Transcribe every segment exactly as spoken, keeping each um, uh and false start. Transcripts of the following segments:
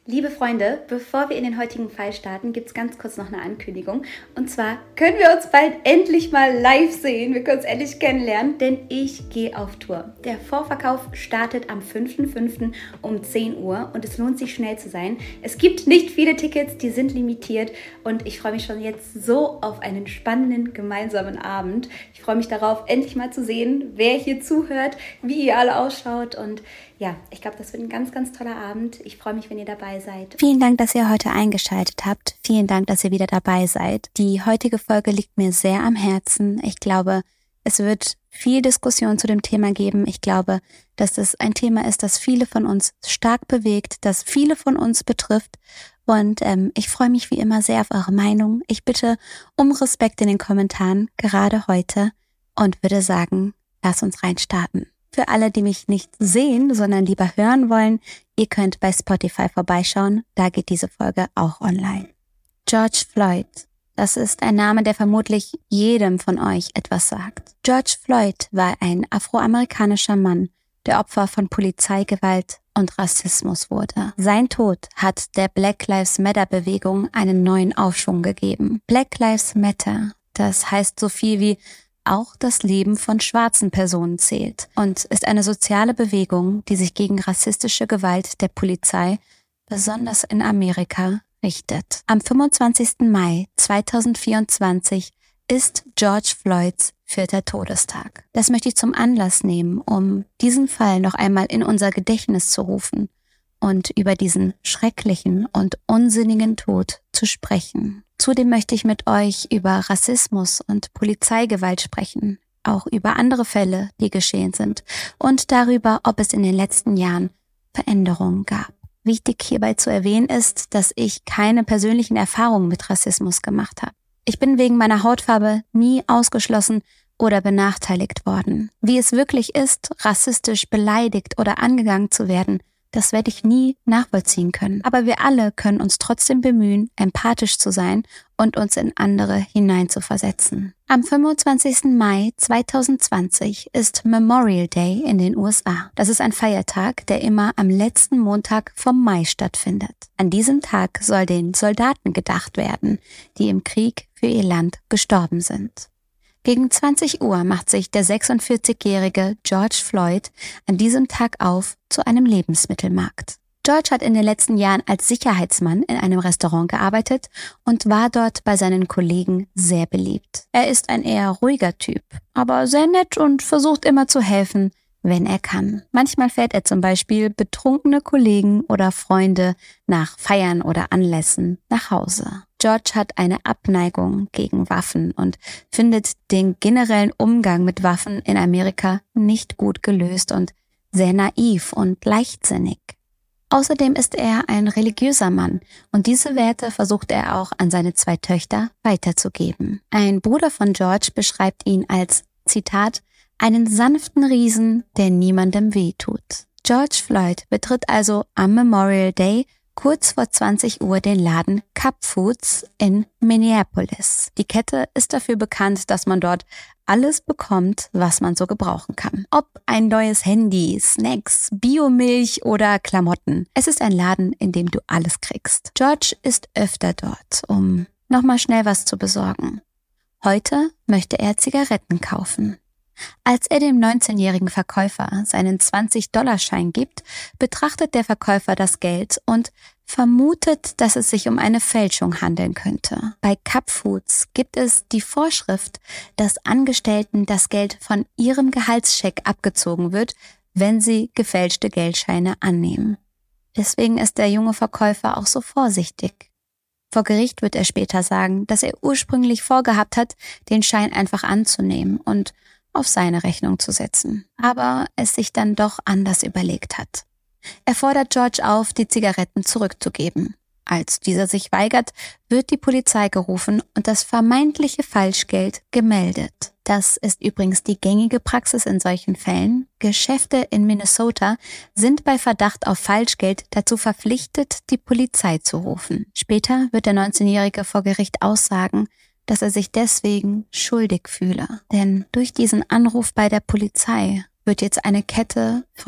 Liebe Freunde, bevor wir in den heutigen Fall starten, gibt es ganz kurz noch eine Ankündigung. Und zwar können wir uns bald endlich mal live sehen. Wir können uns endlich kennenlernen, denn ich gehe auf Tour. Der Vorverkauf startet am fünften fünften um zehn Uhr und es lohnt sich schnell zu sein. Es gibt nicht viele Tickets, die sind limitiert und ich freue mich schon jetzt so auf einen spannenden gemeinsamen Abend. Ich freue mich darauf, endlich mal zu sehen, wer hier zuhört, wie ihr alle ausschaut und ja, ich glaube, das wird ein ganz, ganz toller Abend. Ich freue mich, wenn ihr dabei seid. Vielen Dank, dass ihr heute eingeschaltet habt. Vielen Dank, dass ihr wieder dabei seid. Die heutige Folge liegt mir sehr am Herzen. Ich glaube, es wird viel Diskussion zu dem Thema geben. Ich glaube, dass es ein Thema ist, das viele von uns stark bewegt, das viele von uns betrifft. Und ähm, ich freue mich wie immer sehr auf eure Meinung. Ich bitte um Respekt in den Kommentaren, gerade heute, und würde sagen, lasst uns reinstarten. Für alle, die mich nicht sehen, sondern lieber hören wollen, ihr könnt bei Spotify vorbeischauen, da geht diese Folge auch online. George Floyd, das ist ein Name, der vermutlich jedem von euch etwas sagt. George Floyd war ein afroamerikanischer Mann, der Opfer von Polizeigewalt und Rassismus wurde. Sein Tod hat der Black Lives Matter Bewegung einen neuen Aufschwung gegeben. Black Lives Matter, das heißt so viel wie auch das Leben von schwarzen Personen zählt und ist eine soziale Bewegung, die sich gegen rassistische Gewalt der Polizei, besonders in Amerika, richtet. Am fünfundzwanzigsten Mai zweitausendvierundzwanzig ist George Floyds vierter Todestag. Das möchte ich zum Anlass nehmen, um diesen Fall noch einmal in unser Gedächtnis zu rufen und über diesen schrecklichen und unsinnigen Tod zu sprechen. Zudem möchte ich mit euch über Rassismus und Polizeigewalt sprechen, auch über andere Fälle, die geschehen sind und darüber, ob es in den letzten Jahren Veränderungen gab. Wichtig hierbei zu erwähnen ist, dass ich keine persönlichen Erfahrungen mit Rassismus gemacht habe. Ich bin wegen meiner Hautfarbe nie ausgeschlossen oder benachteiligt worden. Wie es wirklich ist, rassistisch beleidigt oder angegangen zu werden, das werde ich nie nachvollziehen können. Aber wir alle können uns trotzdem bemühen, empathisch zu sein und uns in andere hineinzuversetzen. Am fünfundzwanzigsten Mai zweitausendzwanzig ist Memorial Day in den U S A. Das ist ein Feiertag, der immer am letzten Montag vom Mai stattfindet. An diesem Tag soll den Soldaten gedacht werden, die im Krieg für ihr Land gestorben sind. Gegen zwanzig Uhr macht sich der sechsundvierzigjährige George Floyd an diesem Tag auf zu einem Lebensmittelmarkt. George hat in den letzten Jahren als Sicherheitsmann in einem Restaurant gearbeitet und war dort bei seinen Kollegen sehr beliebt. Er ist ein eher ruhiger Typ, aber sehr nett und versucht immer zu helfen, wenn er kann. Manchmal fährt er zum Beispiel betrunkene Kollegen oder Freunde nach Feiern oder Anlässen nach Hause. George hat eine Abneigung gegen Waffen und findet den generellen Umgang mit Waffen in Amerika nicht gut gelöst und sehr naiv und leichtsinnig. Außerdem ist er ein religiöser Mann und diese Werte versucht er auch an seine zwei Töchter weiterzugeben. Ein Bruder von George beschreibt ihn als, Zitat, einen sanften Riesen, der niemandem wehtut. George Floyd betritt also am Memorial Day kurz vor zwanzig Uhr den Laden Cup Foods in Minneapolis. Die Kette ist dafür bekannt, dass man dort alles bekommt, was man so gebrauchen kann. Ob ein neues Handy, Snacks, Biomilch oder Klamotten. Es ist ein Laden, in dem du alles kriegst. George ist öfter dort, um nochmal schnell was zu besorgen. Heute möchte er Zigaretten kaufen. Als er dem neunzehnjährigen Verkäufer seinen zwanzig-Dollar-Schein gibt, betrachtet der Verkäufer das Geld und vermutet, dass es sich um eine Fälschung handeln könnte. Bei Cup Foods gibt es die Vorschrift, dass Angestellten das Geld von ihrem Gehaltscheck abgezogen wird, wenn sie gefälschte Geldscheine annehmen. Deswegen ist der junge Verkäufer auch so vorsichtig. Vor Gericht wird er später sagen, dass er ursprünglich vorgehabt hat, den Schein einfach anzunehmen und auf seine Rechnung zu setzen, aber es sich dann doch anders überlegt hat. Er fordert George auf, die Zigaretten zurückzugeben. Als dieser sich weigert, wird die Polizei gerufen und das vermeintliche Falschgeld gemeldet. Das ist übrigens die gängige Praxis in solchen Fällen. Geschäfte in Minnesota sind bei Verdacht auf Falschgeld dazu verpflichtet, die Polizei zu rufen. Später wird der neunzehnjährige vor Gericht aussagen, dass er sich deswegen schuldig fühle. Denn durch diesen Anruf bei der Polizei wird jetzt eine Kette von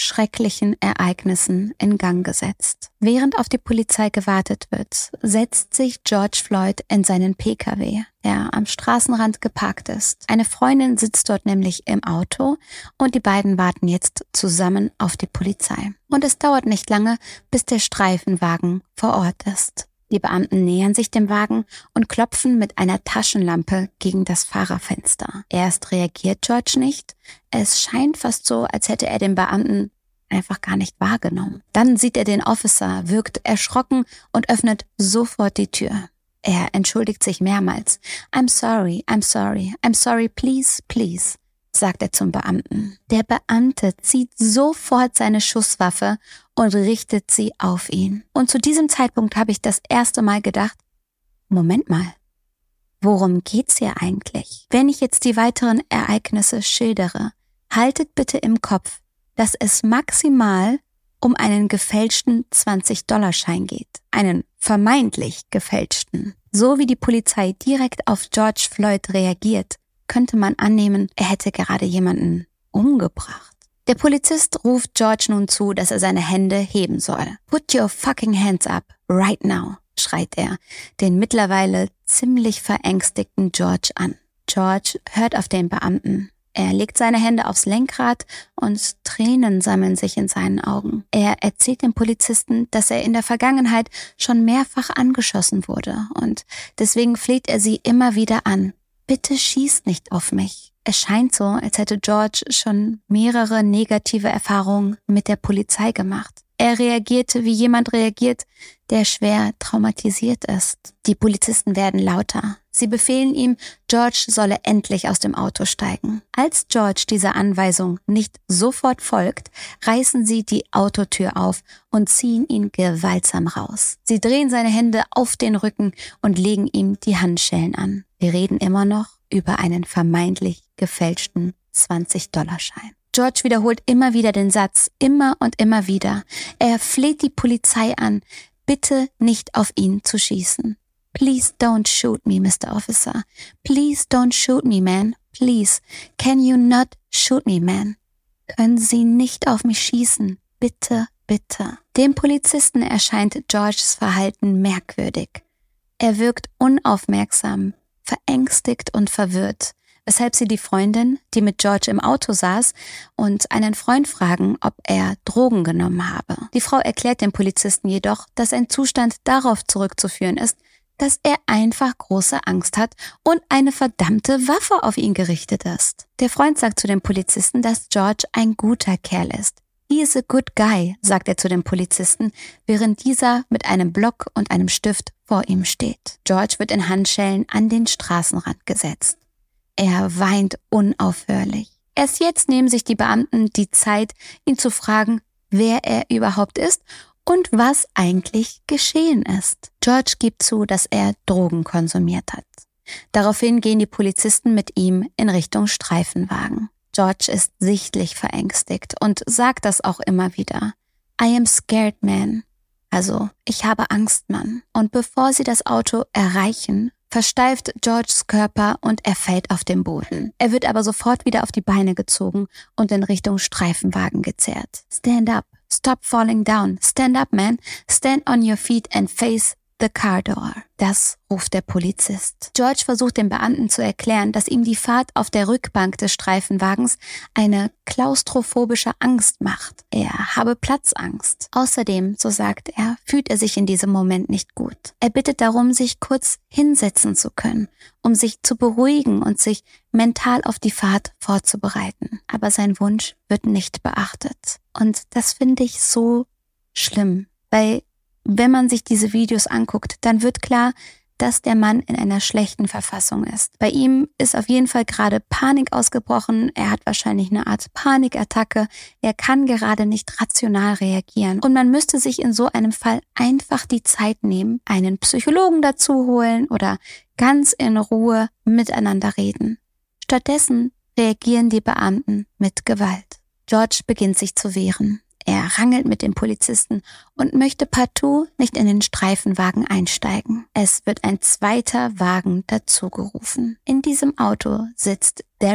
schrecklichen Ereignissen in Gang gesetzt. Während auf die Polizei gewartet wird, setzt sich George Floyd in seinen P K W, der am Straßenrand geparkt ist. Eine Freundin sitzt dort nämlich im Auto und die beiden warten jetzt zusammen auf die Polizei. Und es dauert nicht lange, bis der Streifenwagen vor Ort ist. Die Beamten nähern sich dem Wagen und klopfen mit einer Taschenlampe gegen das Fahrerfenster. Erst reagiert George nicht. Es scheint fast so, als hätte er den Beamten einfach gar nicht wahrgenommen. Dann sieht er den Officer, wirkt erschrocken und öffnet sofort die Tür. Er entschuldigt sich mehrmals. I'm sorry, I'm sorry, I'm sorry, please, please, sagt er zum Beamten. Der Beamte zieht sofort seine Schusswaffe und richtet sie auf ihn. Und zu diesem Zeitpunkt habe ich das erste Mal gedacht, Moment mal, worum geht's hier eigentlich? Wenn ich jetzt die weiteren Ereignisse schildere, haltet bitte im Kopf, dass es maximal um einen gefälschten zwanzig-Dollar-Schein geht. Einen vermeintlich gefälschten. So wie die Polizei direkt auf George Floyd reagiert, könnte man annehmen, er hätte gerade jemanden umgebracht. Der Polizist ruft George nun zu, dass er seine Hände heben soll. Put your fucking hands up, right now, schreit er, den mittlerweile ziemlich verängstigten George an. George hört auf den Beamten. Er legt seine Hände aufs Lenkrad und Tränen sammeln sich in seinen Augen. Er erzählt dem Polizisten, dass er in der Vergangenheit schon mehrfach angeschossen wurde und deswegen fleht er sie immer wieder an. Bitte schieß nicht auf mich. Es scheint so, als hätte George schon mehrere negative Erfahrungen mit der Polizei gemacht. Er reagierte, wie jemand reagiert, der schwer traumatisiert ist. Die Polizisten werden lauter. Sie befehlen ihm, George solle endlich aus dem Auto steigen. Als George dieser Anweisung nicht sofort folgt, reißen sie die Autotür auf und ziehen ihn gewaltsam raus. Sie drehen seine Hände auf den Rücken und legen ihm die Handschellen an. Wir reden immer noch über einen vermeintlich gefälschten zwanzig-Dollar-Schein. George wiederholt immer wieder den Satz, immer und immer wieder. Er fleht die Polizei an, bitte nicht auf ihn zu schießen. Please don't shoot me, Mister Officer. Please don't shoot me, man. Please. Can you not shoot me, man? Können Sie nicht auf mich schießen? Bitte, bitte. Dem Polizisten erscheint Georges Verhalten merkwürdig. Er wirkt unaufmerksam, verängstigt und verwirrt, weshalb sie die Freundin, die mit George im Auto saß, und einen Freund fragen, ob er Drogen genommen habe. Die Frau erklärt dem Polizisten jedoch, dass sein Zustand darauf zurückzuführen ist, dass er einfach große Angst hat und eine verdammte Waffe auf ihn gerichtet ist. Der Freund sagt zu dem Polizisten, dass George ein guter Kerl ist. He is a good guy, sagt er zu dem Polizisten, während dieser mit einem Block und einem Stift vor ihm steht. George wird in Handschellen an den Straßenrand gesetzt. Er weint unaufhörlich. Erst jetzt nehmen sich die Beamten die Zeit, ihn zu fragen, wer er überhaupt ist und was eigentlich geschehen ist. George gibt zu, dass er Drogen konsumiert hat. Daraufhin gehen die Polizisten mit ihm in Richtung Streifenwagen. George ist sichtlich verängstigt und sagt das auch immer wieder. I am scared, man. Also, ich habe Angst, Mann. Und bevor sie das Auto erreichen, versteift Georges Körper und er fällt auf den Boden. Er wird aber sofort wieder auf die Beine gezogen und in Richtung Streifenwagen gezerrt. Stand up. Stop falling down. Stand up, man. Stand on your feet and face the car door. Das ruft der Polizist. George versucht dem Beamten zu erklären, dass ihm die Fahrt auf der Rückbank des Streifenwagens eine klaustrophobische Angst macht. Er habe Platzangst. Außerdem, so sagt er, fühlt er sich in diesem Moment nicht gut. Er bittet darum, sich kurz hinsetzen zu können, um sich zu beruhigen und sich mental auf die Fahrt vorzubereiten. Aber sein Wunsch wird nicht beachtet. Und das finde ich so schlimm, weil wenn man sich diese Videos anguckt, dann wird klar, dass der Mann in einer schlechten Verfassung ist. Bei ihm ist auf jeden Fall gerade Panik ausgebrochen. Er hat wahrscheinlich eine Art Panikattacke. Er kann gerade nicht rational reagieren. Und man müsste sich in so einem Fall einfach die Zeit nehmen, einen Psychologen dazu holen oder ganz in Ruhe miteinander reden. Stattdessen reagieren die Beamten mit Gewalt. George beginnt sich zu wehren. Er rangelt mit dem Polizisten und möchte partout nicht in den Streifenwagen einsteigen. Es wird ein zweiter Wagen dazugerufen. In diesem Auto sitzt Derek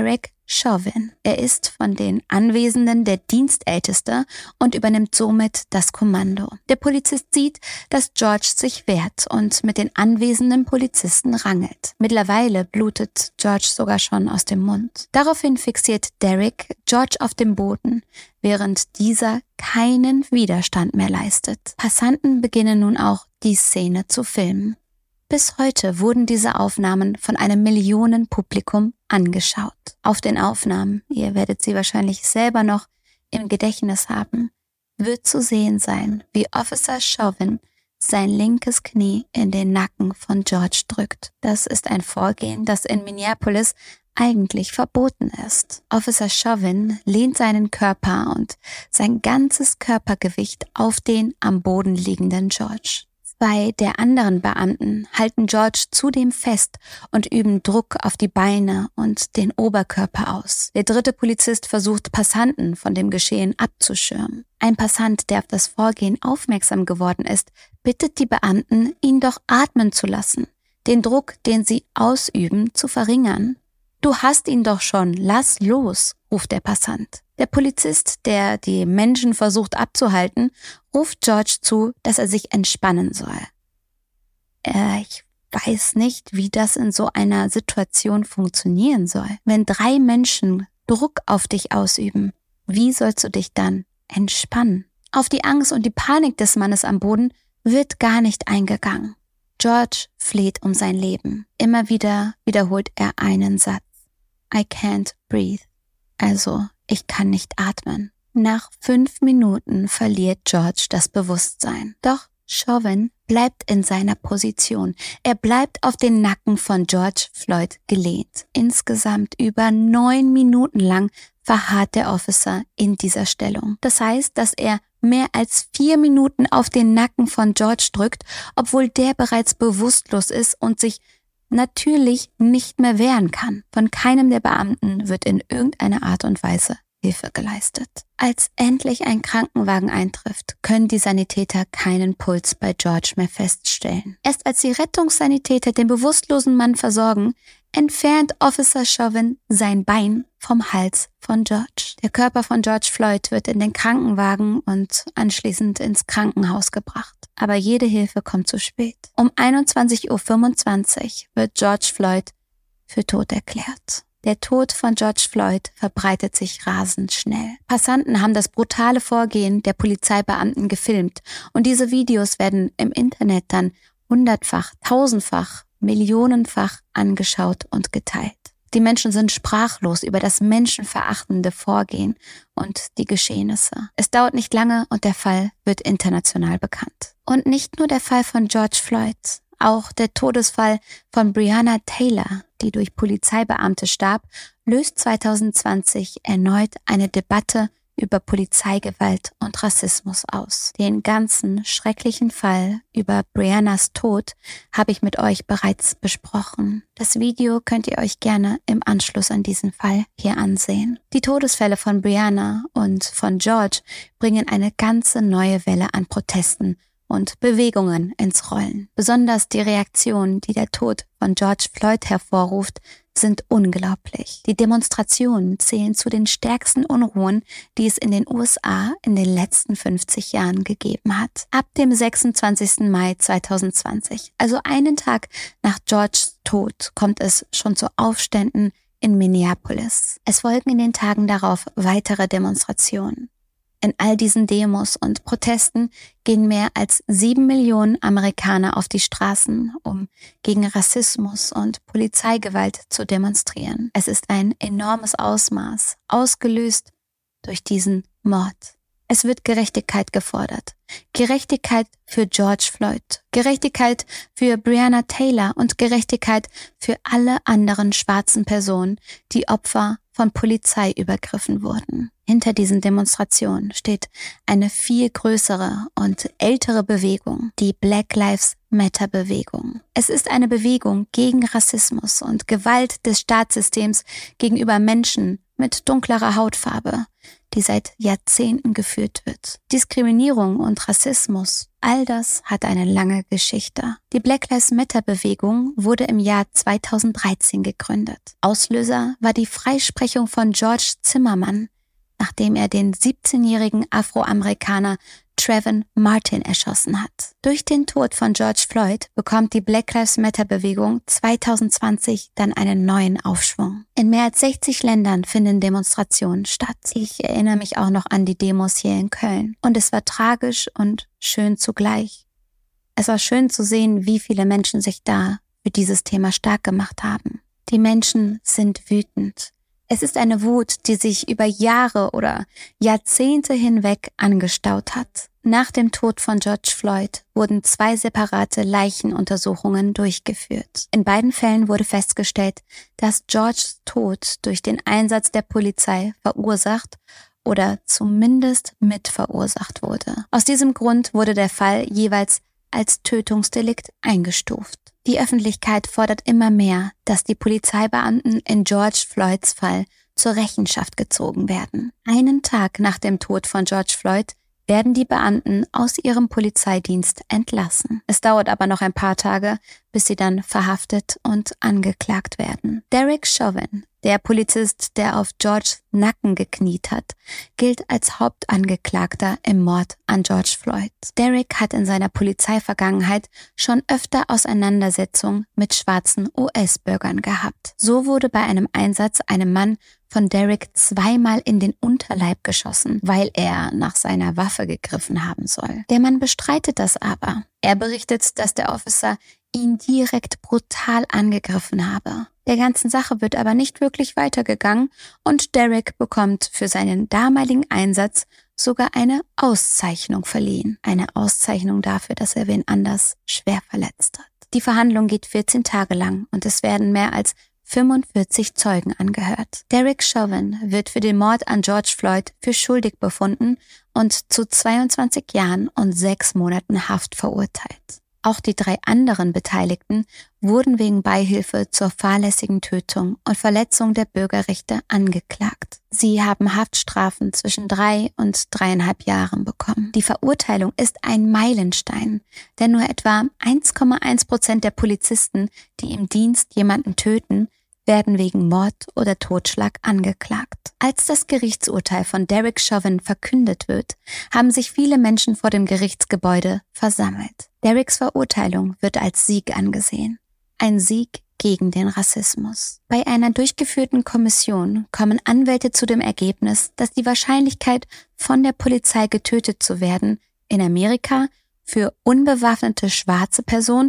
Chauvin. Er ist von den Anwesenden der Dienstälteste und übernimmt somit das Kommando. Der Polizist sieht, dass George sich wehrt und mit den anwesenden Polizisten rangelt. Mittlerweile blutet George sogar schon aus dem Mund. Daraufhin fixiert Derek George auf dem Boden, während dieser keinen Widerstand mehr leistet. Passanten beginnen nun auch, die Szene zu filmen. Bis heute wurden diese Aufnahmen von einem Millionenpublikum angeschaut. Auf den Aufnahmen, ihr werdet sie wahrscheinlich selber noch im Gedächtnis haben, wird zu sehen sein, wie Officer Chauvin sein linkes Knie in den Nacken von George drückt. Das ist ein Vorgehen, das in Minneapolis eigentlich verboten ist. Officer Chauvin lehnt seinen Körper und sein ganzes Körpergewicht auf den am Boden liegenden George. Zwei der anderen Beamten halten George zudem fest und üben Druck auf die Beine und den Oberkörper aus. Der dritte Polizist versucht, Passanten von dem Geschehen abzuschirmen. Ein Passant, der auf das Vorgehen aufmerksam geworden ist, bittet die Beamten, ihn doch atmen zu lassen, den Druck, den sie ausüben, zu verringern. »Du hast ihn doch schon, lass los«, ruft der Passant. Der Polizist, der die Menschen versucht abzuhalten, ruft George zu, dass er sich entspannen soll. Äh, ich weiß nicht, wie das in so einer Situation funktionieren soll. Wenn drei Menschen Druck auf dich ausüben, wie sollst du dich dann entspannen? Auf die Angst und die Panik des Mannes am Boden wird gar nicht eingegangen. George fleht um sein Leben. Immer wieder wiederholt er einen Satz. I can't breathe. Also, ich kann nicht atmen. Nach fünf Minuten verliert George das Bewusstsein. Doch Chauvin bleibt in seiner Position. Er bleibt auf den Nacken von George Floyd gelehnt. Insgesamt über neun Minuten lang verharrt der Officer in dieser Stellung. Das heißt, dass er mehr als vier Minuten auf den Nacken von George drückt, obwohl der bereits bewusstlos ist und sich natürlich nicht mehr wehren kann. Von keinem der Beamten wird in irgendeiner Art und Weise Hilfe geleistet. Als endlich ein Krankenwagen eintrifft, können die Sanitäter keinen Puls bei George mehr feststellen. Erst als die Rettungssanitäter den bewusstlosen Mann versorgen, entfernt Officer Chauvin sein Bein vom Hals von George. Der Körper von George Floyd wird in den Krankenwagen und anschließend ins Krankenhaus gebracht. Aber jede Hilfe kommt zu spät. Um einundzwanzig Uhr fünfundzwanzig wird George Floyd für tot erklärt. Der Tod von George Floyd verbreitet sich rasend schnell. Passanten haben das brutale Vorgehen der Polizeibeamten gefilmt und diese Videos werden im Internet dann hundertfach, tausendfach, millionenfach angeschaut und geteilt. Die Menschen sind sprachlos über das menschenverachtende Vorgehen und die Geschehnisse. Es dauert nicht lange und der Fall wird international bekannt. Und nicht nur der Fall von George Floyd, auch der Todesfall von Breonna Taylor, die durch Polizeibeamte starb, löst zwanzig zwanzig erneut eine Debatte über Polizeigewalt und Rassismus aus. Den ganzen schrecklichen Fall über Breonnas Tod habe ich mit euch bereits besprochen. Das Video könnt ihr euch gerne im Anschluss an diesen Fall hier ansehen. Die Todesfälle von Breonna und von George bringen eine ganze neue Welle an Protesten und Bewegungen ins Rollen. Besonders die Reaktionen, die der Tod von George Floyd hervorruft, sind unglaublich. Die Demonstrationen zählen zu den stärksten Unruhen, die es in den U S A in den letzten fünfzig Jahren gegeben hat. Ab dem sechsundzwanzigsten Mai zweitausendzwanzig, also einen Tag nach Georges Tod, kommt es schon zu Aufständen in Minneapolis. Es folgen in den Tagen darauf weitere Demonstrationen. In all diesen Demos und Protesten gehen mehr als sieben Millionen Amerikaner auf die Straßen, um gegen Rassismus und Polizeigewalt zu demonstrieren. Es ist ein enormes Ausmaß, ausgelöst durch diesen Mord. Es wird Gerechtigkeit gefordert. Gerechtigkeit für George Floyd, Gerechtigkeit für Breonna Taylor und Gerechtigkeit für alle anderen schwarzen Personen, die Opfer von Polizeiübergriffen wurden. Hinter diesen Demonstrationen steht eine viel größere und ältere Bewegung, die Black Lives Matter Bewegung. Es ist eine Bewegung gegen Rassismus und Gewalt des Staatssystems gegenüber Menschen mit dunklerer Hautfarbe, die seit Jahrzehnten geführt wird. Diskriminierung und Rassismus, all das hat eine lange Geschichte. Die Black Lives Matter Bewegung wurde im Jahr zweitausenddreizehn gegründet. Auslöser war die Freisprechung von George Zimmerman, nachdem er den siebzehnjährigen Afroamerikaner Trayvon Martin erschossen hat. Durch den Tod von George Floyd bekommt die Black Lives Matter Bewegung zweitausendzwanzig dann einen neuen Aufschwung. In mehr als sechzig Ländern finden Demonstrationen statt. Ich erinnere mich auch noch an die Demos hier in Köln. Und es war tragisch und schön zugleich. Es war schön zu sehen, wie viele Menschen sich da für dieses Thema stark gemacht haben. Die Menschen sind wütend. Es ist eine Wut, die sich über Jahre oder Jahrzehnte hinweg angestaut hat. Nach dem Tod von George Floyd wurden zwei separate Leichenuntersuchungen durchgeführt. In beiden Fällen wurde festgestellt, dass Georges Tod durch den Einsatz der Polizei verursacht oder zumindest mitverursacht wurde. Aus diesem Grund wurde der Fall jeweils als Tötungsdelikt eingestuft. Die Öffentlichkeit fordert immer mehr, dass die Polizeibeamten in George Floyds Fall zur Rechenschaft gezogen werden. Einen Tag nach dem Tod von George Floyd werden die Beamten aus ihrem Polizeidienst entlassen. Es dauert aber noch ein paar Tage, bis sie dann verhaftet und angeklagt werden. Derek Chauvin, der Polizist, der auf Georges Nacken gekniet hat, gilt als Hauptangeklagter im Mord an George Floyd. Derek hat in seiner Polizeivergangenheit schon öfter Auseinandersetzungen mit schwarzen U S-Bürgern gehabt. So wurde bei einem Einsatz einem Mann von Derek zweimal in den Unterleib geschossen, weil er nach seiner Waffe gegriffen haben soll. Der Mann bestreitet das aber. Er berichtet, dass der Officer ihn direkt brutal angegriffen habe. Der ganzen Sache wird aber nicht wirklich weitergegangen und Derek bekommt für seinen damaligen Einsatz sogar eine Auszeichnung verliehen. Eine Auszeichnung dafür, dass er wen anders schwer verletzt hat. Die Verhandlung geht vierzehn Tage lang und es werden mehr als fünfundvierzig Zeugen angehört. Derek Chauvin wird für den Mord an George Floyd für schuldig befunden und zu zweiundzwanzig Jahren und sechs Monaten Haft verurteilt. Auch die drei anderen Beteiligten wurden wegen Beihilfe zur fahrlässigen Tötung und Verletzung der Bürgerrechte angeklagt. Sie haben Haftstrafen zwischen drei und dreieinhalb Jahren bekommen. Die Verurteilung ist ein Meilenstein, denn nur etwa eins Komma eins Prozent der Polizisten, die im Dienst jemanden töten, werden wegen Mord oder Totschlag angeklagt. Als das Gerichtsurteil von Derek Chauvin verkündet wird, haben sich viele Menschen vor dem Gerichtsgebäude versammelt. Dereks Verurteilung wird als Sieg angesehen. Ein Sieg gegen den Rassismus. Bei einer durchgeführten Kommission kommen Anwälte zu dem Ergebnis, dass die Wahrscheinlichkeit, von der Polizei getötet zu werden, in Amerika für unbewaffnete schwarze Personen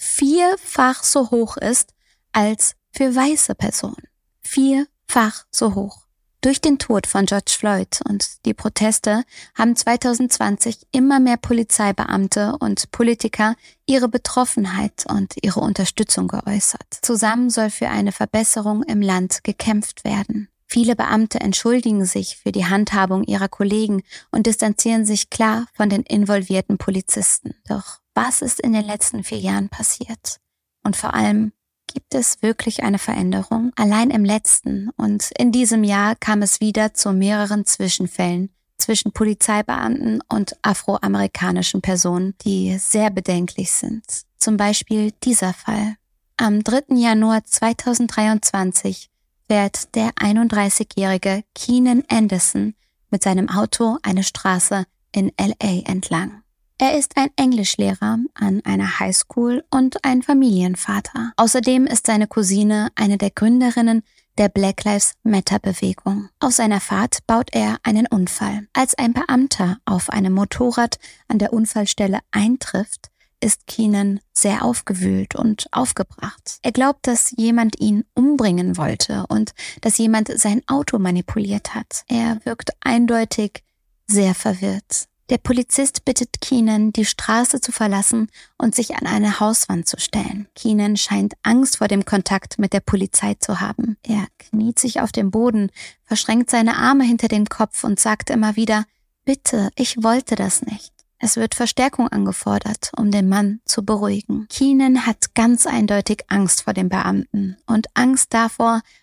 vierfach so hoch ist als für weiße Personen. Vierfach so hoch. Durch den Tod von George Floyd und die Proteste haben zweitausendzwanzig immer mehr Polizeibeamte und Politiker ihre Betroffenheit und ihre Unterstützung geäußert. Zusammen soll für eine Verbesserung im Land gekämpft werden. Viele Beamte entschuldigen sich für die Handhabung ihrer Kollegen und distanzieren sich klar von den involvierten Polizisten. Doch was ist in den letzten vier Jahren passiert? Und vor allem, gibt es wirklich eine Veränderung? Allein im letzten und in diesem Jahr kam es wieder zu mehreren Zwischenfällen zwischen Polizeibeamten und afroamerikanischen Personen, die sehr bedenklich sind. Zum Beispiel dieser Fall. Am dritten Januar zweitausenddreiundzwanzig fährt der einunddreißigjährige Keenan Anderson mit seinem Auto eine Straße in L A entlang. Er ist ein Englischlehrer an einer Highschool und ein Familienvater. Außerdem ist seine Cousine eine der Gründerinnen der Black Lives Matter Bewegung. Auf seiner Fahrt baut er einen Unfall. Als ein Beamter auf einem Motorrad an der Unfallstelle eintrifft, ist Keenan sehr aufgewühlt und aufgebracht. Er glaubt, dass jemand ihn umbringen wollte und dass jemand sein Auto manipuliert hat. Er wirkt eindeutig sehr verwirrt. Der Polizist bittet Keenan, die Straße zu verlassen und sich an eine Hauswand zu stellen. Keenan scheint Angst vor dem Kontakt mit der Polizei zu haben. Er kniet sich auf dem Boden, verschränkt seine Arme hinter den Kopf und sagt immer wieder, »Bitte, ich wollte das nicht.« Es wird Verstärkung angefordert, um den Mann zu beruhigen. Keenan hat ganz eindeutig Angst vor dem Beamten und Angst davor,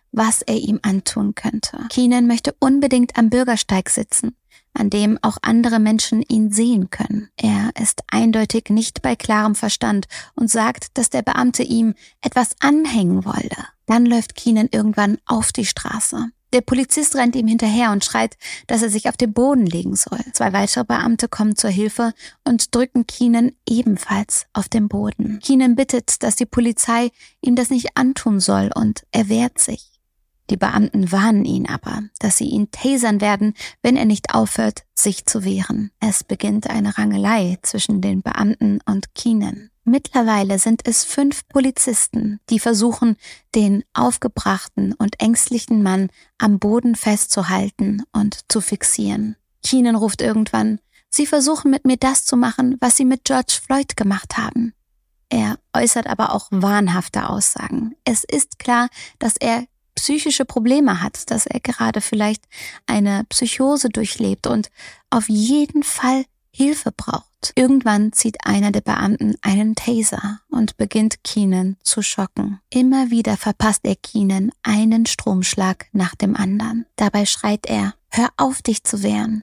was er ihm antun könnte. Keenan möchte unbedingt am Bürgersteig sitzen, an dem auch andere Menschen ihn sehen können. Er ist eindeutig nicht bei klarem Verstand und sagt, dass der Beamte ihm etwas anhängen wolle. Dann läuft Keenan irgendwann auf die Straße. Der Polizist rennt ihm hinterher und schreit, dass er sich auf den Boden legen soll. Zwei weitere Beamte kommen zur Hilfe und drücken Keenan ebenfalls auf den Boden. Keenan bittet, dass die Polizei ihm das nicht antun soll, und er wehrt sich. Die Beamten warnen ihn aber, dass sie ihn tasern werden, wenn er nicht aufhört, sich zu wehren. Es beginnt eine Rangelei zwischen den Beamten und Keenan. Mittlerweile sind es fünf Polizisten, die versuchen, den aufgebrachten und ängstlichen Mann am Boden festzuhalten und zu fixieren. Keenan ruft irgendwann: Sie versuchen mit mir das zu machen, was sie mit George Floyd gemacht haben. Er äußert aber auch wahnhafte Aussagen. Es ist klar, dass er psychische Probleme hat, dass er gerade vielleicht eine Psychose durchlebt und auf jeden Fall Hilfe braucht. Irgendwann zieht einer der Beamten einen Taser und beginnt Keenan zu schocken. Immer wieder verpasst er Keenan einen Stromschlag nach dem anderen. Dabei schreit er: Hör auf, dich zu wehren.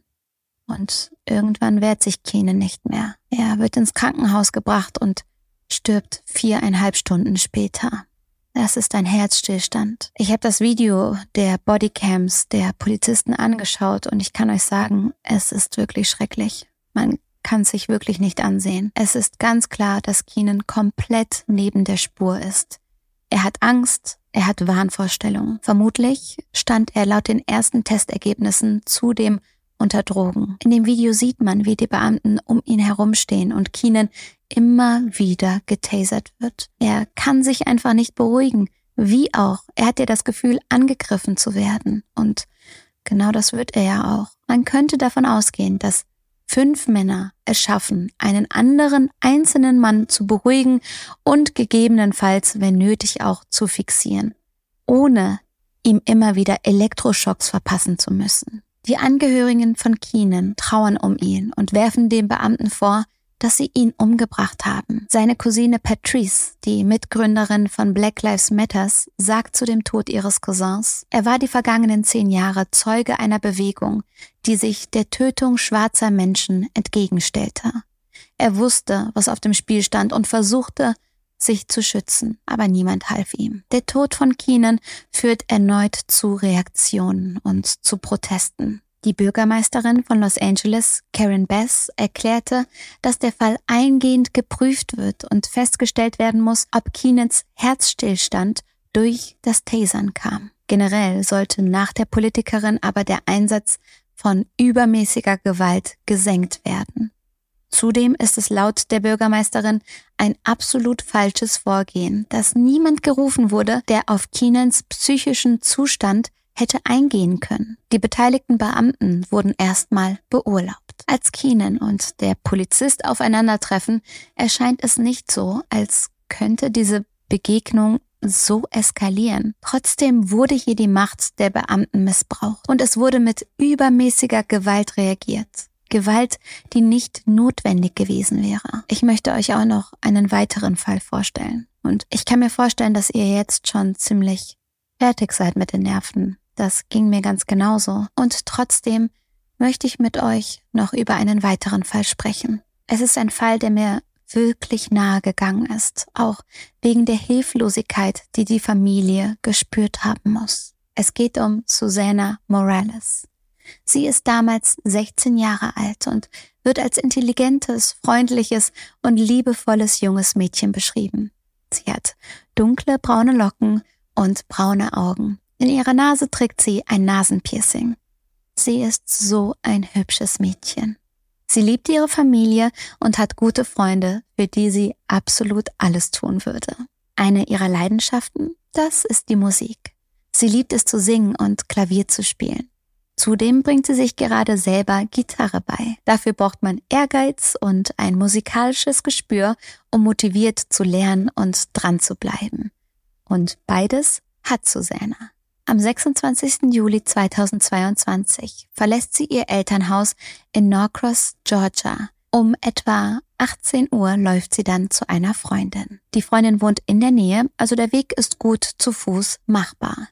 Und irgendwann wehrt sich Keenan nicht mehr. Er wird ins Krankenhaus gebracht und stirbt viereinhalb Stunden später. Das ist ein Herzstillstand. Ich habe das Video der Bodycams der Polizisten angeschaut und ich kann euch sagen, es ist wirklich schrecklich. Man kann es sich wirklich nicht ansehen. Es ist ganz klar, dass Keenan komplett neben der Spur ist. Er hat Angst, er hat Wahnvorstellungen. Vermutlich stand er laut den ersten Testergebnissen zudem unter Drogen. In dem Video sieht man, wie die Beamten um ihn herumstehen und Keenan immer wieder getasert wird. Er kann sich einfach nicht beruhigen. Wie auch, er hat ja das Gefühl, angegriffen zu werden. Und genau das wird er ja auch. Man könnte davon ausgehen, dass fünf Männer es schaffen, einen anderen einzelnen Mann zu beruhigen und gegebenenfalls, wenn nötig, auch zu fixieren, ohne ihm immer wieder Elektroschocks verpassen zu müssen. Die Angehörigen von Keenan trauern um ihn und werfen dem Beamten vor, dass sie ihn umgebracht haben. Seine Cousine Patrice, die Mitgründerin von Black Lives Matter, sagt zu dem Tod ihres Cousins: Er war die vergangenen zehn Jahre Zeuge einer Bewegung, die sich der Tötung schwarzer Menschen entgegenstellte. Er wusste, was auf dem Spiel stand und versuchte, sich zu schützen, aber niemand half ihm. Der Tod von Keenan führt erneut zu Reaktionen und zu Protesten. Die Bürgermeisterin von Los Angeles, Karen Bass, erklärte, dass der Fall eingehend geprüft wird und festgestellt werden muss, ob Keenans Herzstillstand durch das Tasern kam. Generell sollte nach der Politikerin aber der Einsatz von übermäßiger Gewalt gesenkt werden. Zudem ist es laut der Bürgermeisterin ein absolut falsches Vorgehen, dass niemand gerufen wurde, der auf Keenans psychischen Zustand hätte eingehen können. Die beteiligten Beamten wurden erstmal beurlaubt. Als Keenan und der Polizist aufeinandertreffen, erscheint es nicht so, als könnte diese Begegnung so eskalieren. Trotzdem wurde hier die Macht der Beamten missbraucht und es wurde mit übermäßiger Gewalt reagiert. Gewalt, die nicht notwendig gewesen wäre. Ich möchte euch auch noch einen weiteren Fall vorstellen. Und ich kann mir vorstellen, dass ihr jetzt schon ziemlich fertig seid mit den Nerven. Das ging mir ganz genauso. Und trotzdem möchte ich mit euch noch über einen weiteren Fall sprechen. Es ist ein Fall, der mir wirklich nahe gegangen ist, auch wegen der Hilflosigkeit, die die Familie gespürt haben muss. Es geht um Susana Morales. Sie ist damals sechzehn Jahre alt und wird als intelligentes, freundliches und liebevolles junges Mädchen beschrieben. Sie hat dunkle braune Locken und braune Augen. In ihrer Nase trägt sie ein Nasenpiercing. Sie ist so ein hübsches Mädchen. Sie liebt ihre Familie und hat gute Freunde, für die sie absolut alles tun würde. Eine ihrer Leidenschaften, das ist die Musik. Sie liebt es zu singen und Klavier zu spielen. Zudem bringt sie sich gerade selber Gitarre bei. Dafür braucht man Ehrgeiz und ein musikalisches Gespür, um motiviert zu lernen und dran zu bleiben. Und beides hat Susana. Am sechsundzwanzigsten Juli zweitausendzweiundzwanzig verlässt sie ihr Elternhaus in Norcross, Georgia. Um etwa achtzehn Uhr läuft sie dann zu einer Freundin. Die Freundin wohnt in der Nähe, also der Weg ist gut zu Fuß machbar.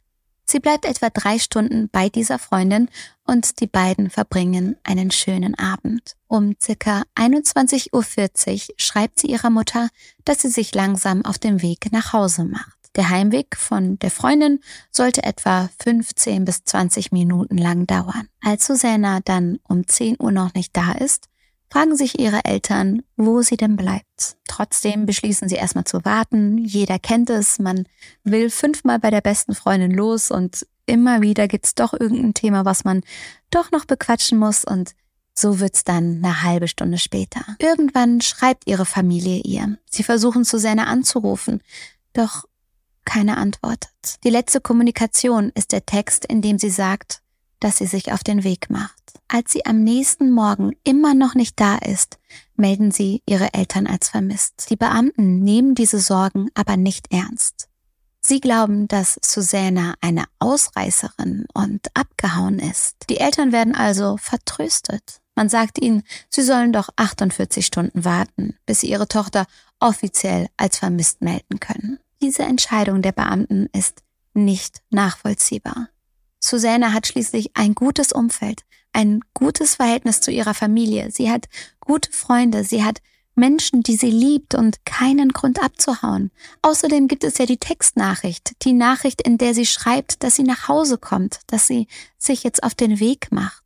Sie bleibt etwa drei Stunden bei dieser Freundin und die beiden verbringen einen schönen Abend. Um circa einundzwanzig Uhr vierzig schreibt sie ihrer Mutter, dass sie sich langsam auf den Weg nach Hause macht. Der Heimweg von der Freundin sollte etwa fünfzehn bis zwanzig Minuten lang dauern. Als Susanna dann um zehn Uhr noch nicht da ist, fragen sich ihre Eltern, wo sie denn bleibt. Trotzdem beschließen sie erstmal zu warten. Jeder kennt es, man will fünfmal bei der besten Freundin los und immer wieder gibt's doch irgendein Thema, was man doch noch bequatschen muss, und so wird's dann eine halbe Stunde später. Irgendwann schreibt ihre Familie ihr. Sie versuchen Susanna anzurufen, doch keine antwortet. Die letzte Kommunikation ist der Text, in dem sie sagt, dass sie sich auf den Weg macht. Als sie am nächsten Morgen immer noch nicht da ist, melden sie ihre Eltern als vermisst. Die Beamten nehmen diese Sorgen aber nicht ernst. Sie glauben, dass Susanna eine Ausreißerin und abgehauen ist. Die Eltern werden also vertröstet. Man sagt ihnen, sie sollen doch achtundvierzig Stunden warten, bis sie ihre Tochter offiziell als vermisst melden können. Diese Entscheidung der Beamten ist nicht nachvollziehbar. Susanna hat schließlich ein gutes Umfeld, ein gutes Verhältnis zu ihrer Familie. Sie hat gute Freunde, sie hat Menschen, die sie liebt und keinen Grund abzuhauen. Außerdem gibt es ja die Textnachricht, die Nachricht, in der sie schreibt, dass sie nach Hause kommt, dass sie sich jetzt auf den Weg macht.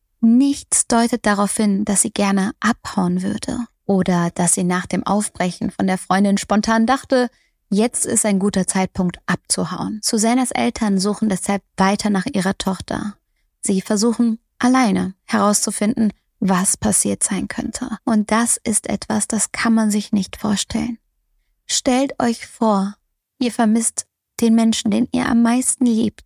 Nichts deutet darauf hin, dass sie gerne abhauen würde oder dass sie nach dem Aufbrechen von der Freundin spontan dachte, jetzt ist ein guter Zeitpunkt abzuhauen. Susannas Eltern suchen deshalb weiter nach ihrer Tochter. Sie versuchen alleine herauszufinden, was passiert sein könnte. Und das ist etwas, das kann man sich nicht vorstellen. Stellt euch vor, ihr vermisst den Menschen, den ihr am meisten liebt.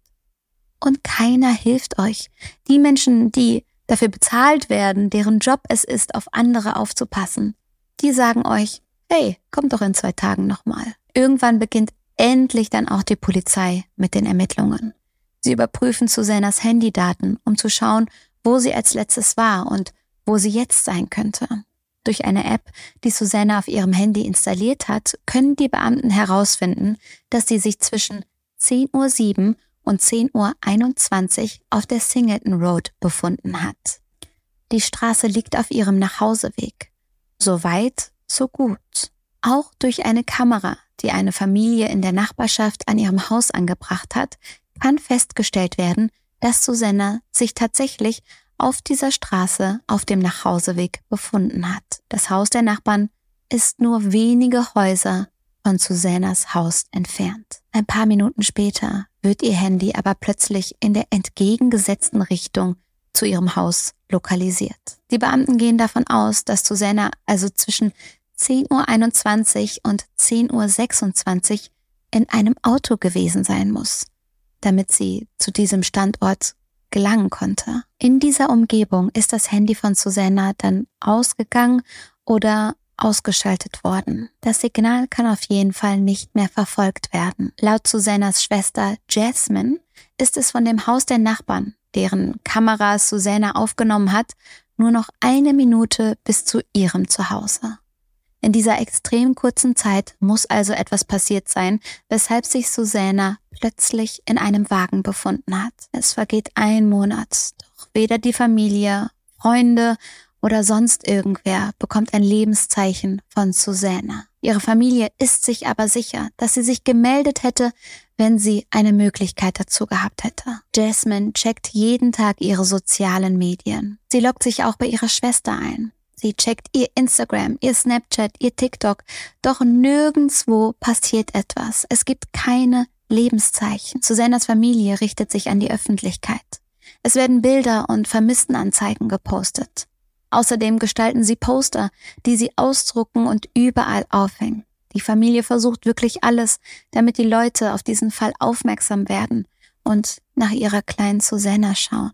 Und keiner hilft euch. Die Menschen, die dafür bezahlt werden, deren Job es ist, auf andere aufzupassen, die sagen euch, hey, kommt doch in zwei Tagen nochmal. Irgendwann beginnt endlich dann auch die Polizei mit den Ermittlungen. Sie überprüfen Susannas Handydaten, um zu schauen, wo sie als letztes war und wo sie jetzt sein könnte. Durch eine App, die Susanna auf ihrem Handy installiert hat, können die Beamten herausfinden, dass sie sich zwischen zehn Uhr sieben und zehn Uhr einundzwanzig auf der Singleton Road befunden hat. Die Straße liegt auf ihrem Nachhauseweg. So weit, so gut. Auch durch eine Kamera, die eine Familie in der Nachbarschaft an ihrem Haus angebracht hat, kann festgestellt werden, dass Susanna sich tatsächlich auf dieser Straße auf dem Nachhauseweg befunden hat. Das Haus der Nachbarn ist nur wenige Häuser von Susannas Haus entfernt. Ein paar Minuten später wird ihr Handy aber plötzlich in der entgegengesetzten Richtung zu ihrem Haus lokalisiert. Die Beamten gehen davon aus, dass Susanna also zwischen zehn Uhr einundzwanzig und zehn Uhr sechsundzwanzig in einem Auto gewesen sein muss, damit sie zu diesem Standort gelangen konnte. In dieser Umgebung ist das Handy von Susanna dann ausgegangen oder ausgeschaltet worden. Das Signal kann auf jeden Fall nicht mehr verfolgt werden. Laut Susannas Schwester Jasmine ist es von dem Haus der Nachbarn, deren Kamera Susanna aufgenommen hat, nur noch eine Minute bis zu ihrem Zuhause. In dieser extrem kurzen Zeit muss also etwas passiert sein, weshalb sich Susanna plötzlich in einem Wagen befunden hat. Es vergeht ein Monat, doch weder die Familie, Freunde oder sonst irgendwer bekommt ein Lebenszeichen von Susanna. Ihre Familie ist sich aber sicher, dass sie sich gemeldet hätte, wenn sie eine Möglichkeit dazu gehabt hätte. Jasmine checkt jeden Tag ihre sozialen Medien. Sie loggt sich auch bei ihrer Schwester ein. Sie checkt ihr Instagram, ihr Snapchat, ihr TikTok, doch nirgendwo passiert etwas. Es gibt keine Lebenszeichen. Susannas Familie richtet sich an die Öffentlichkeit. Es werden Bilder und Vermisstenanzeigen gepostet. Außerdem gestalten sie Poster, die sie ausdrucken und überall aufhängen. Die Familie versucht wirklich alles, damit die Leute auf diesen Fall aufmerksam werden und nach ihrer kleinen Susanna schauen.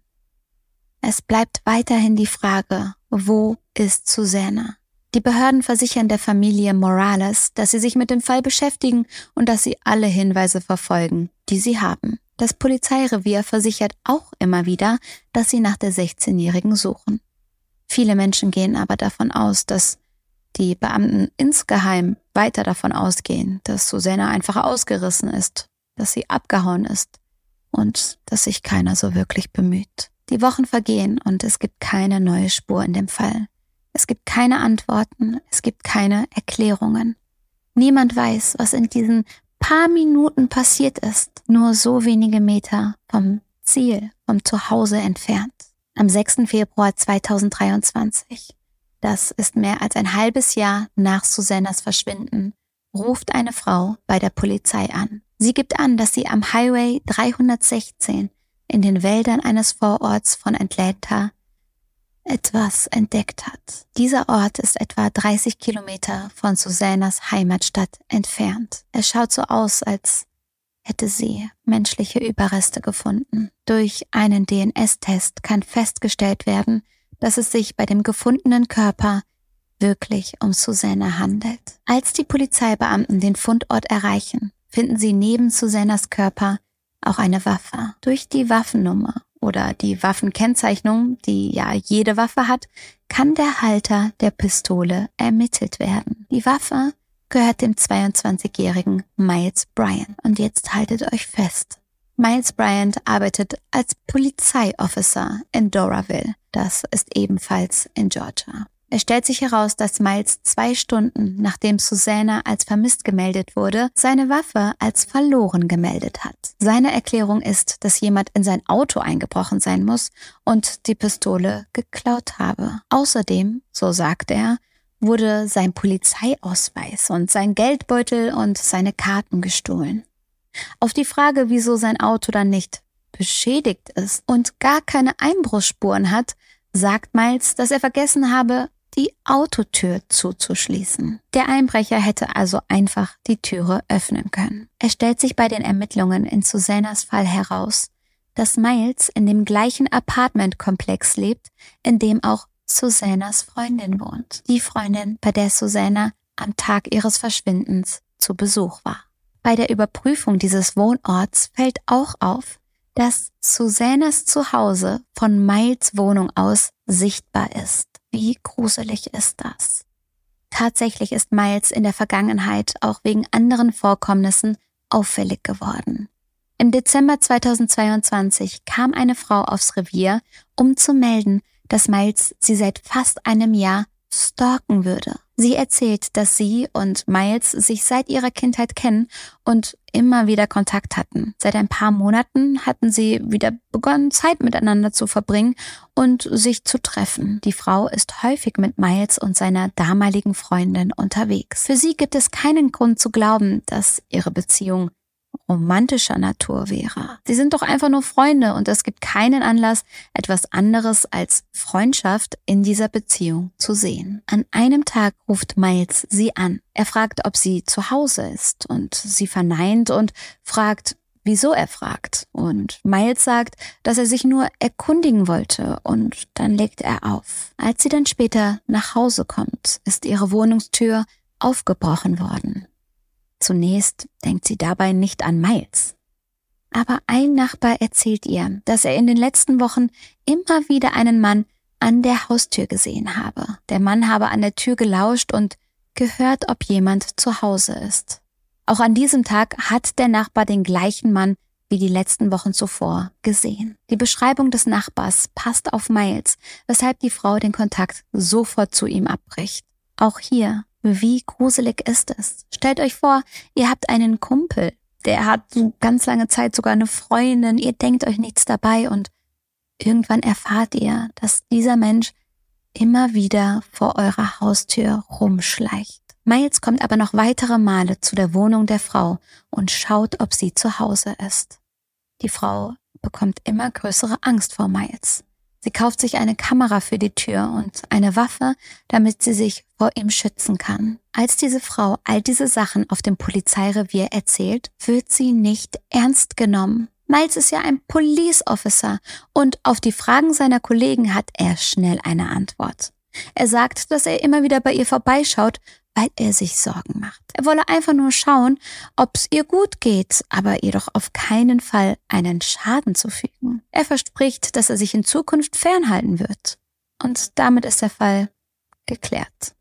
Es bleibt weiterhin die Frage, wo ist Susanna? Die Behörden versichern der Familie Morales, dass sie sich mit dem Fall beschäftigen und dass sie alle Hinweise verfolgen, die sie haben. Das Polizeirevier versichert auch immer wieder, dass sie nach der sechzehnjährigen suchen. Viele Menschen gehen aber davon aus, dass die Beamten insgeheim weiter davon ausgehen, dass Susanna einfach ausgerissen ist, dass sie abgehauen ist. und dass sich keiner so wirklich bemüht. Die Wochen vergehen und es gibt keine neue Spur in dem Fall. Es gibt keine Antworten, es gibt keine Erklärungen. Niemand weiß, was in diesen paar Minuten passiert ist, nur so wenige Meter vom Ziel, vom Zuhause entfernt. Am sechsten Februar zweitausenddreiundzwanzig, das ist mehr als ein halbes Jahr nach Susannas Verschwinden, ruft eine Frau bei der Polizei an. Sie gibt an, dass sie am Highway dreihundertsechzehn in den Wäldern eines Vororts von Atlanta etwas entdeckt hat. Dieser Ort ist etwa dreißig Kilometer von Susannas Heimatstadt entfernt. Es schaut so aus, als hätte sie menschliche Überreste gefunden. Durch einen D N S-Test kann festgestellt werden, dass es sich bei dem gefundenen Körper wirklich um Susanna handelt. Als die Polizeibeamten den Fundort erreichen, finden sie neben Susannas Körper auch eine Waffe. Durch die Waffennummer oder die Waffenkennzeichnung, die ja jede Waffe hat, kann der Halter der Pistole ermittelt werden. Die Waffe gehört dem zweiundzwanzigjährigen Miles Bryant. Und jetzt haltet euch fest. Miles Bryant arbeitet als Polizeiofficer in Doraville. Das ist ebenfalls in Georgia. Es stellt sich heraus, dass Miles zwei Stunden, nachdem Susanna als vermisst gemeldet wurde, seine Waffe als verloren gemeldet hat. Seine Erklärung ist, dass jemand in sein Auto eingebrochen sein muss und die Pistole geklaut habe. Außerdem, so sagt er, wurde sein Polizeiausweis und sein Geldbeutel und seine Karten gestohlen. Auf die Frage, wieso sein Auto dann nicht beschädigt ist und gar keine Einbruchsspuren hat, sagt Miles, dass er vergessen habe, die Autotür zuzuschließen. Der Einbrecher hätte also einfach die Türe öffnen können. Es stellt sich bei den Ermittlungen in Susannas Fall heraus, dass Miles in dem gleichen Apartmentkomplex lebt, in dem auch Susannas Freundin wohnt. Die Freundin, bei der Susanna am Tag ihres Verschwindens zu Besuch war. Bei der Überprüfung dieses Wohnorts fällt auch auf, dass Susannas Zuhause von Miles Wohnung aus sichtbar ist. Wie gruselig ist das? Tatsächlich ist Miles in der Vergangenheit auch wegen anderen Vorkommnissen auffällig geworden. Im Dezember zweitausendzweiundzwanzig kam eine Frau aufs Revier, um zu melden, dass Miles sie seit fast einem Jahr stalken würde. Sie erzählt, dass sie und Miles sich seit ihrer Kindheit kennen und immer wieder Kontakt hatten. Seit ein paar Monaten hatten sie wieder begonnen, Zeit miteinander zu verbringen und sich zu treffen. Die Frau ist häufig mit Miles und seiner damaligen Freundin unterwegs. Für sie gibt es keinen Grund zu glauben, dass ihre Beziehung romantischer Natur wäre. Sie sind doch einfach nur Freunde und es gibt keinen Anlass, etwas anderes als Freundschaft in dieser Beziehung zu sehen. An einem Tag ruft Miles sie an. Er fragt, ob sie zu Hause ist und sie verneint und fragt, wieso er fragt. Und Miles sagt, dass er sich nur erkundigen wollte und dann legt er auf. Als sie dann später nach Hause kommt, ist ihre Wohnungstür aufgebrochen worden. Zunächst denkt sie dabei nicht an Miles. Aber ein Nachbar erzählt ihr, dass er in den letzten Wochen immer wieder einen Mann an der Haustür gesehen habe. Der Mann habe an der Tür gelauscht und gehört, ob jemand zu Hause ist. Auch an diesem Tag hat der Nachbar den gleichen Mann wie die letzten Wochen zuvor gesehen. Die Beschreibung des Nachbars passt auf Miles, weshalb die Frau den Kontakt sofort zu ihm abbricht. Auch hier, wie gruselig ist es? Stellt euch vor, ihr habt einen Kumpel, der hat so ganz lange Zeit sogar eine Freundin, ihr denkt euch nichts dabei und irgendwann erfahrt ihr, dass dieser Mensch immer wieder vor eurer Haustür rumschleicht. Miles kommt aber noch weitere Male zu der Wohnung der Frau und schaut, ob sie zu Hause ist. Die Frau bekommt immer größere Angst vor Miles. Sie kauft sich eine Kamera für die Tür und eine Waffe, damit sie sich vor ihm schützen kann. Als diese Frau all diese Sachen auf dem Polizeirevier erzählt, wird sie nicht ernst genommen. Miles ist ja ein Police Officer und auf die Fragen seiner Kollegen hat er schnell eine Antwort. Er sagt, dass er immer wieder bei ihr vorbeischaut, weil er sich Sorgen macht. Er wolle einfach nur schauen, ob es ihr gut geht, aber ihr doch auf keinen Fall einen Schaden zufügen. Er verspricht, dass er sich in Zukunft fernhalten wird. Und damit ist der Fall geklärt.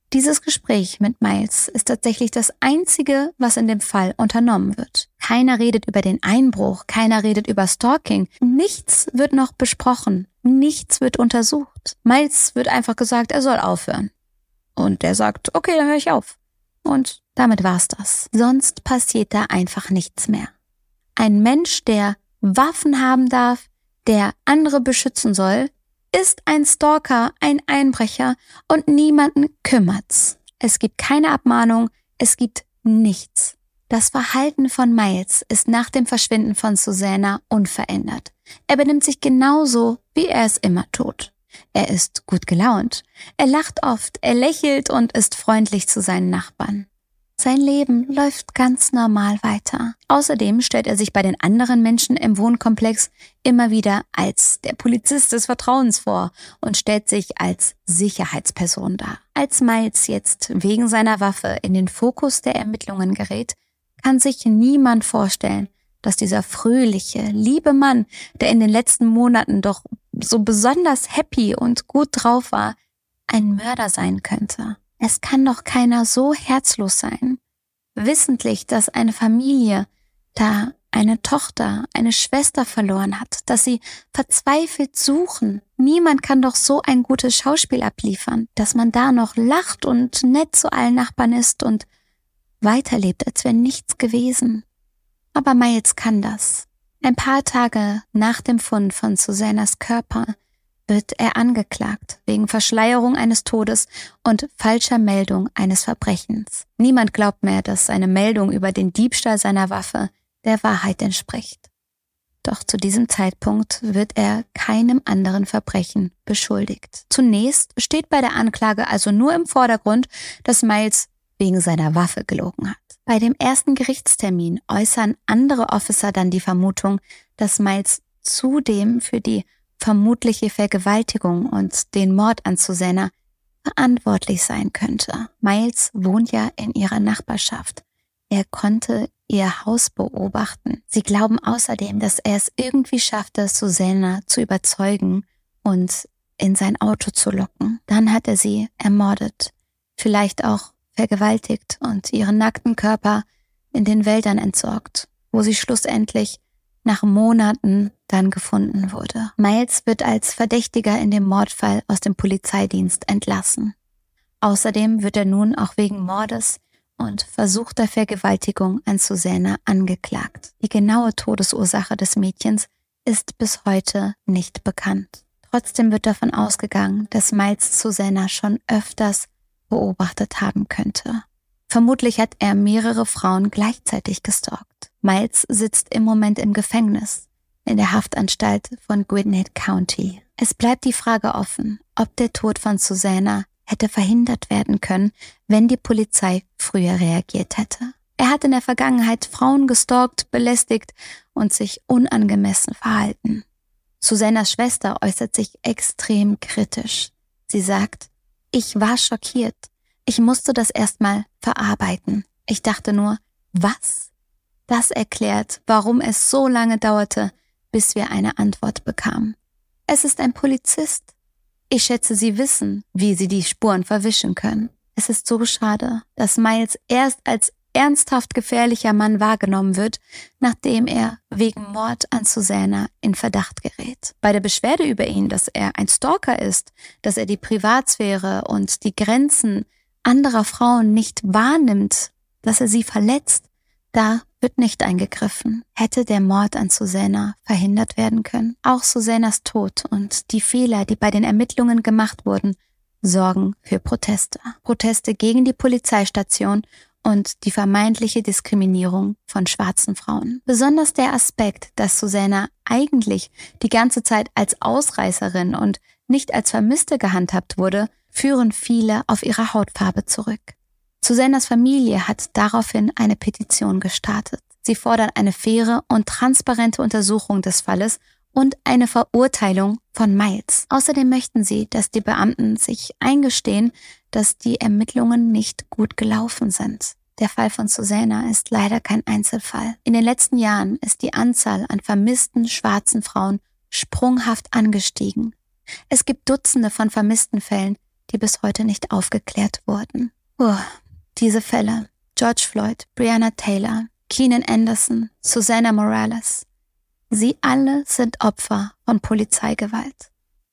Dieses Gespräch mit Miles ist tatsächlich das Einzige, was in dem Fall unternommen wird. Keiner redet über den Einbruch, keiner redet über Stalking. Nichts wird noch besprochen, nichts wird untersucht. Miles wird einfach gesagt, er soll aufhören. Und er sagt, okay, dann höre ich auf. Und damit war's das. Sonst passiert da einfach nichts mehr. Ein Mensch, der Waffen haben darf, der andere beschützen soll, ist ein Stalker, ein Einbrecher und niemanden kümmert's. Es gibt keine Abmahnung, es gibt nichts. Das Verhalten von Miles ist nach dem Verschwinden von Susanna unverändert. Er benimmt sich genauso, wie er es immer tut. Er ist gut gelaunt, er lacht oft, er lächelt und ist freundlich zu seinen Nachbarn. Sein Leben läuft ganz normal weiter. Außerdem stellt er sich bei den anderen Menschen im Wohnkomplex immer wieder als der Polizist des Vertrauens vor und stellt sich als Sicherheitsperson dar. Als Miles jetzt wegen seiner Waffe in den Fokus der Ermittlungen gerät, kann sich niemand vorstellen, dass dieser fröhliche, liebe Mann, der in den letzten Monaten doch so besonders happy und gut drauf war, ein Mörder sein könnte. Es kann doch keiner so herzlos sein, wissentlich, dass eine Familie da eine Tochter, eine Schwester verloren hat, dass sie verzweifelt suchen. Niemand kann doch so ein gutes Schauspiel abliefern, dass man da noch lacht und nett zu allen Nachbarn ist und weiterlebt, als wäre nichts gewesen. Aber Miles kann das. Ein paar Tage nach dem Fund von Susannas Körper wird er angeklagt wegen Verschleierung eines Todes und falscher Meldung eines Verbrechens. Niemand glaubt mehr, dass seine Meldung über den Diebstahl seiner Waffe der Wahrheit entspricht. Doch zu diesem Zeitpunkt wird er keinem anderen Verbrechen beschuldigt. Zunächst steht bei der Anklage also nur im Vordergrund, dass Miles wegen seiner Waffe gelogen hat. Bei dem ersten Gerichtstermin äußern andere Officer dann die Vermutung, dass Miles zudem für die vermutliche Vergewaltigung und den Mord an Susanna verantwortlich sein könnte. Miles wohnt ja in ihrer Nachbarschaft. Er konnte ihr Haus beobachten. Sie glauben außerdem, dass er es irgendwie schaffte, Susanna zu überzeugen und in sein Auto zu locken. Dann hat er sie ermordet, vielleicht auch vergewaltigt und ihren nackten Körper in den Wäldern entsorgt, wo sie schlussendlich nach Monaten dann gefunden wurde. Miles wird als Verdächtiger in dem Mordfall aus dem Polizeidienst entlassen. Außerdem wird er nun auch wegen Mordes und versuchter Vergewaltigung an Susanna angeklagt. Die genaue Todesursache des Mädchens ist bis heute nicht bekannt. Trotzdem wird davon ausgegangen, dass Miles Susanna schon öfters beobachtet haben könnte. Vermutlich hat er mehrere Frauen gleichzeitig gestalkt. Miles sitzt im Moment im Gefängnis, in der Haftanstalt von Gwinnett County. Es bleibt die Frage offen, ob der Tod von Susanna hätte verhindert werden können, wenn die Polizei früher reagiert hätte. Er hat in der Vergangenheit Frauen gestalkt, belästigt und sich unangemessen verhalten. Susannas Schwester äußert sich extrem kritisch. Sie sagt, ich war schockiert. Ich musste das erstmal verarbeiten. Ich dachte nur, was? Das erklärt, warum es so lange dauerte, bis wir eine Antwort bekamen. Es ist ein Polizist. Ich schätze, Sie wissen, wie Sie die Spuren verwischen können. Es ist so schade, dass Miles erst als ernsthaft gefährlicher Mann wahrgenommen wird, nachdem er wegen Mord an Susanna in Verdacht gerät. Bei der Beschwerde über ihn, dass er ein Stalker ist, dass er die Privatsphäre und die Grenzen anderer Frauen nicht wahrnimmt, dass er sie verletzt, da wird nicht eingegriffen. Hätte der Mord an Susanna verhindert werden können? Auch Susannas Tod und die Fehler, die bei den Ermittlungen gemacht wurden, sorgen für Proteste. Proteste gegen die Polizeistation und die vermeintliche Diskriminierung von schwarzen Frauen. Besonders der Aspekt, dass Susanna eigentlich die ganze Zeit als Ausreißerin und nicht als Vermisste gehandhabt wurde, führen viele auf ihre Hautfarbe zurück. Susannas Familie hat daraufhin eine Petition gestartet. Sie fordern eine faire und transparente Untersuchung des Falles und eine Verurteilung von Miles. Außerdem möchten sie, dass die Beamten sich eingestehen, dass die Ermittlungen nicht gut gelaufen sind. Der Fall von Susanna ist leider kein Einzelfall. In den letzten Jahren ist die Anzahl an vermissten schwarzen Frauen sprunghaft angestiegen. Es gibt Dutzende von vermissten Fällen, die bis heute nicht aufgeklärt wurden. Oh, diese Fälle. George Floyd, Breonna Taylor, Keenan Anderson, Susanna Morales. Sie alle sind Opfer von Polizeigewalt.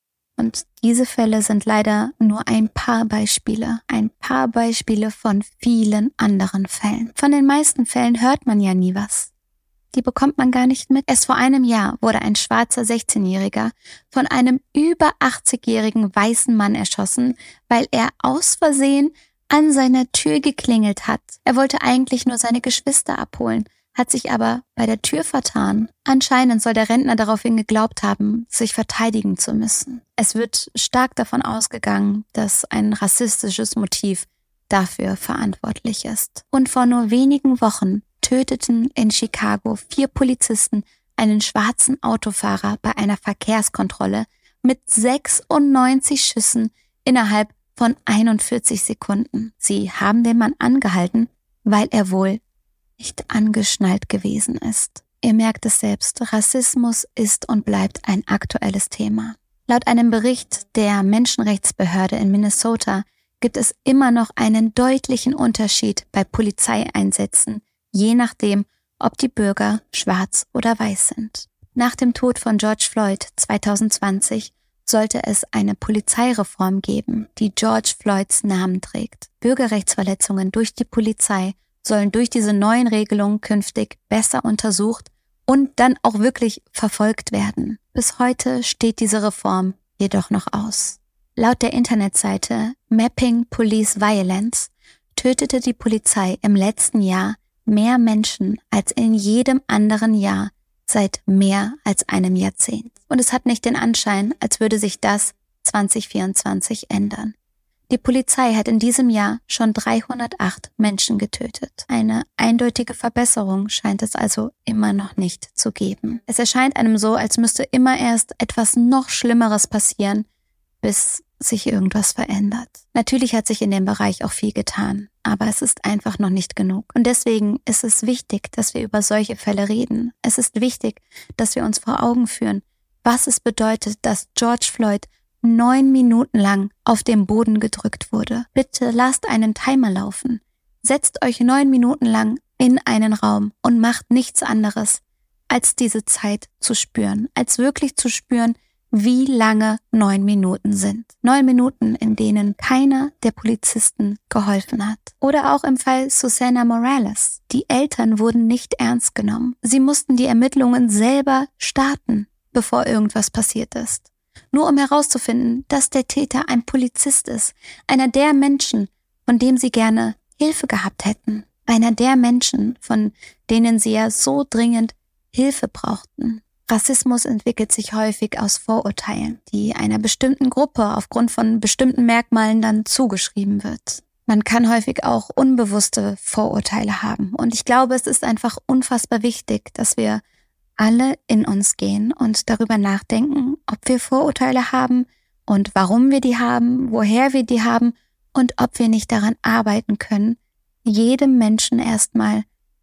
Und diese Fälle sind leider nur ein paar Beispiele, ein paar Beispiele von vielen anderen Fällen. Von den meisten Fällen hört man ja nie was. Die bekommt man gar nicht mit. Erst vor einem Jahr wurde ein schwarzer sechzehnjähriger von einem über achtzigjährigen weißen Mann erschossen, weil er aus Versehen an seiner Tür geklingelt hat. Er wollte eigentlich nur seine Geschwister abholen, hat sich aber bei der Tür vertan. Anscheinend soll der Rentner daraufhin geglaubt haben, sich verteidigen zu müssen. Es wird stark davon ausgegangen, dass ein rassistisches Motiv dafür verantwortlich ist. Und vor nur wenigen Wochen töteten in Chicago vier Polizisten einen schwarzen Autofahrer bei einer Verkehrskontrolle mit sechsundneunzig Schüssen innerhalb von einundvierzig Sekunden. Sie haben den Mann angehalten, weil er wohl nicht angeschnallt gewesen ist. Ihr merkt es selbst, Rassismus ist und bleibt ein aktuelles Thema. Laut einem Bericht der Menschenrechtsbehörde in Minnesota gibt es immer noch einen deutlichen Unterschied bei Polizeieinsätzen, je nachdem, ob die Bürger schwarz oder weiß sind. Nach dem Tod von George Floyd zwanzig zwanzig sollte es eine Polizeireform geben, die George Floyds Namen trägt. Bürgerrechtsverletzungen durch die Polizei sollen durch diese neuen Regelungen künftig besser untersucht und dann auch wirklich verfolgt werden. Bis heute steht diese Reform jedoch noch aus. Laut der Internetseite Mapping Police Violence tötete die Polizei im letzten Jahr mehr Menschen als in jedem anderen Jahr seit mehr als einem Jahrzehnt. Und es hat nicht den Anschein, als würde sich das zwanzig vierundzwanzig ändern. Die Polizei hat in diesem Jahr schon dreihundertacht Menschen getötet. Eine eindeutige Verbesserung scheint es also immer noch nicht zu geben. Es erscheint einem so, als müsste immer erst etwas noch Schlimmeres passieren, bis sich irgendwas verändert. Natürlich hat sich in dem Bereich auch viel getan, aber es ist einfach noch nicht genug. Und deswegen ist es wichtig, dass wir über solche Fälle reden. Es ist wichtig, dass wir uns vor Augen führen, was es bedeutet, dass George Floyd neun Minuten lang auf dem Boden gedrückt wurde. Bitte lasst einen Timer laufen. Setzt euch neun Minuten lang in einen Raum und macht nichts anderes, als diese Zeit zu spüren, als wirklich zu spüren, wie lange neun Minuten sind. Neun Minuten, in denen keiner der Polizisten geholfen hat. Oder auch im Fall Susanna Morales. Die Eltern wurden nicht ernst genommen. Sie mussten die Ermittlungen selber starten, bevor irgendwas passiert ist. Nur um herauszufinden, dass der Täter ein Polizist ist. Einer der Menschen, von dem sie gerne Hilfe gehabt hätten. Einer der Menschen, von denen sie ja so dringend Hilfe brauchten. Rassismus entwickelt sich häufig aus Vorurteilen, die einer bestimmten Gruppe aufgrund von bestimmten Merkmalen dann zugeschrieben wird. Man kann häufig auch unbewusste Vorurteile haben. Und ich glaube, es ist einfach unfassbar wichtig, dass wir alle in uns gehen und darüber nachdenken, ob wir Vorurteile haben und warum wir die haben, woher wir die haben und ob wir nicht daran arbeiten können, jedem Menschen erstmal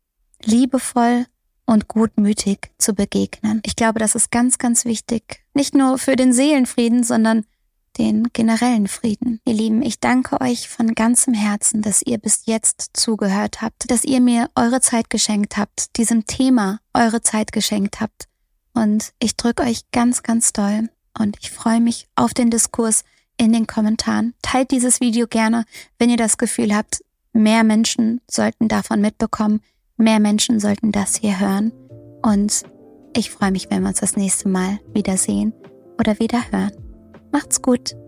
liebevoll und gutmütig zu begegnen. Ich glaube, das ist ganz, ganz wichtig. Nicht nur für den Seelenfrieden, sondern den generellen Frieden. Ihr Lieben, ich danke euch von ganzem Herzen, dass ihr bis jetzt zugehört habt, dass ihr mir eure Zeit geschenkt habt, diesem Thema eure Zeit geschenkt habt. Und ich drücke euch ganz, ganz doll und ich freue mich auf den Diskurs in den Kommentaren. Teilt dieses Video gerne, wenn ihr das Gefühl habt, mehr Menschen sollten davon mitbekommen. Mehr Menschen sollten das hier hören und ich freue mich, wenn wir uns das nächste Mal wiedersehen oder wieder hören. Macht's gut!